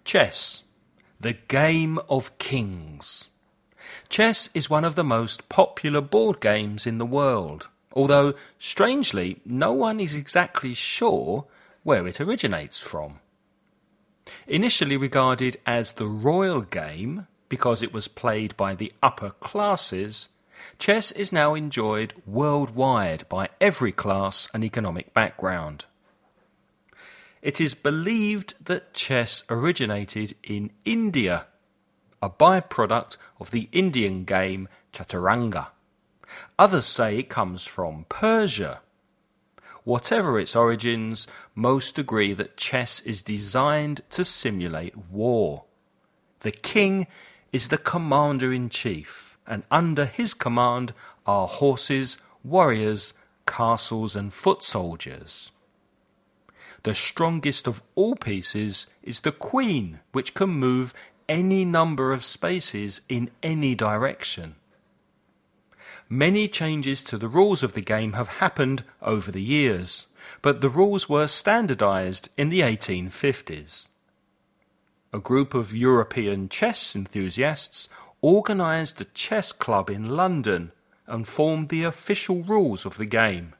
Chess, the game of kings. Chess is one of the most popular board games in the world, although, strangely, no one is exactly sure where it originates from. Initially regarded as the royal game because it was played by the upper classes, chess is now enjoyed worldwide by every class and economic background. It is believed that chess originated in India, a byproduct of the Indian game Chaturanga. Others say it comes from Persia. Whatever its origins, most agree that chess is designed to simulate war. The king is the commander-in-chief, and under his command are horses, warriors, castles and foot soldiers. The strongest of all pieces is the queen, which can move any number of spaces in any direction. Many changes to the rules of the game have happened over the years, but the rules were standardized in the 1850s. A group of European chess enthusiasts organized a chess club in London and formed the official rules of the game.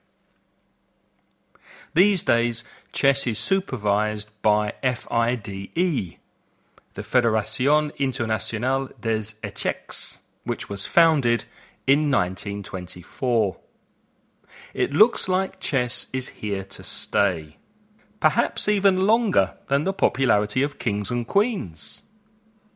These days, chess is supervised by FIDE, the Fédération Internationale des Échecs, which was founded in 1924. It looks like chess is here to stay, perhaps even longer than the popularity of kings and queens.